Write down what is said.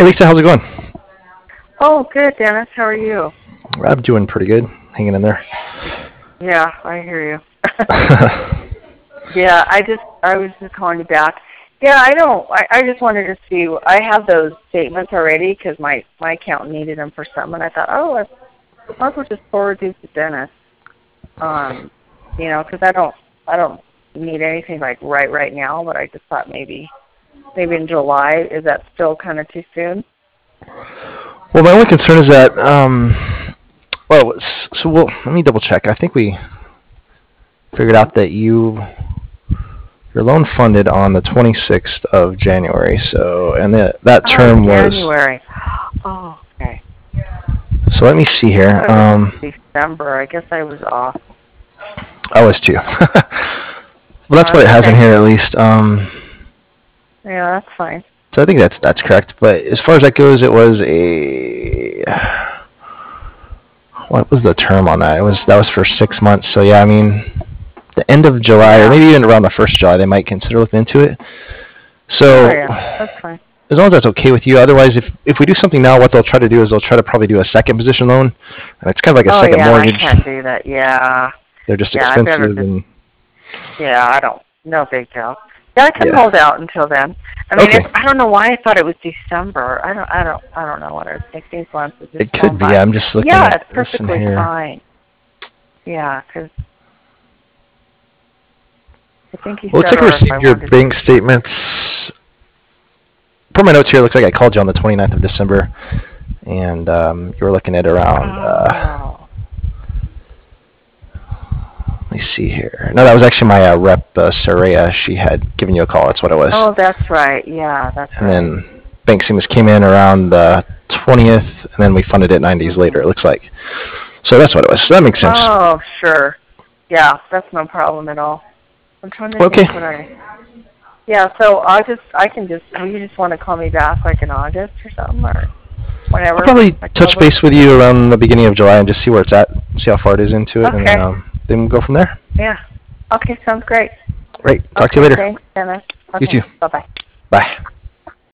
Lisa, how's it going? Oh, good, Dennis. How are you? I'm doing pretty good, hanging in there. Yeah, I hear you. Yeah, I was just calling you back. Yeah, I just wanted to see. I have those statements already because my accountant needed them for something, and I thought, oh, I might as well just forward these to Dennis. Because I don't need anything like right now, but I just thought maybe in July. Is that still kind of too soon? Well, my only concern is that, let me double check. I think we figured out that your loan funded on the 26th of January, and that term was... January. Oh, okay. So let me see here. December. I guess I was off. I was too. Well, that's what it has in here at least. Yeah, that's fine. So I think that's correct. But as far as that goes, it was what was the term on that? That was for 6 months. So yeah, I mean, the end of July, or maybe even around the 1st of July, they might consider looking into it. So that's fine. As long as that's okay with you. Otherwise, if we do something now, what they'll try to do is they'll try to probably do a second position loan, and it's kind of like a second mortgage. I can't do that. Yeah. They're just expensive. I don't. No big deal. Yeah, I can hold out until then. I mean, I don't know why I thought it was December. I don't know what I was thinking. It could be. I'm just looking at it's perfectly fine. Yeah, because I think you said. Well, it's like I received your bank statements. Per my notes here, it looks like I called you on the 29th of December, and you were looking at around. Let me see here. No, that was actually my rep, Saraya. She had given you a call. That's what it was. Oh, that's right. Yeah, that's right. And then bank statements came in around the 20th, and then we funded it 9 days later, it looks like. So that's what it was. So that makes sense. Oh, sure. Yeah, that's no problem at all. I'm trying to think what Yeah, so you just want to call me back like in August or something, or whenever? I'll probably touch base with you around the beginning of July and just see where it's at, see how far it is into it, and then we'll go from there. Yeah. Okay, sounds great. Great. Talk to you later. Thanks, Dennis. Okay. You too. Bye-bye. Bye.